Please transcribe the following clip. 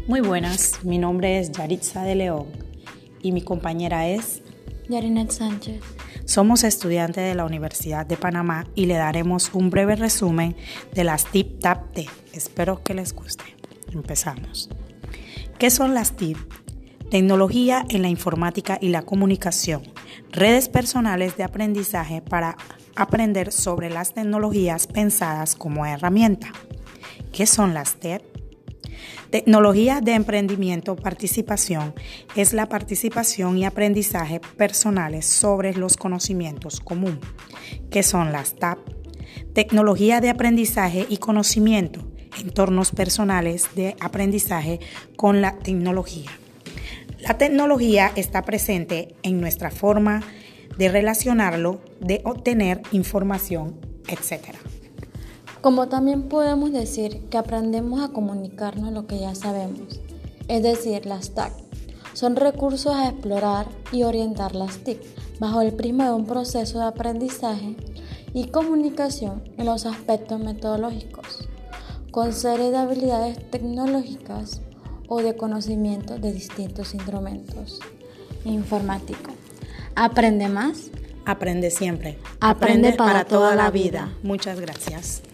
Muy buenas, mi nombre es Yaritza de León y mi compañera es Yarinet Sánchez. Somos estudiantes de la Universidad de Panamá y le daremos un breve resumen de las TIC TAP-T. Espero que les guste. Empezamos. ¿Qué son las TIC? Tecnología en la informática y la comunicación. Redes personales de aprendizaje para aprender sobre las tecnologías pensadas como herramienta. ¿Qué son las TED? Tecnología de emprendimiento participación es la participación y aprendizaje personales sobre los conocimientos comunes. ¿Qué son las TAP? Tecnología de aprendizaje y conocimiento, entornos personales de aprendizaje con la tecnología. La tecnología está presente en nuestra forma de relacionarlo, de obtener información, etc. Como también podemos decir que aprendemos a comunicarnos lo que ya sabemos, es decir, las TAC son recursos a explorar y orientar las TIC bajo el prisma de un proceso de aprendizaje y comunicación en los aspectos metodológicos, con serie de habilidades tecnológicas o de conocimiento de distintos instrumentos informáticos. Aprende más. Aprende siempre. Aprende para toda la vida. Muchas gracias.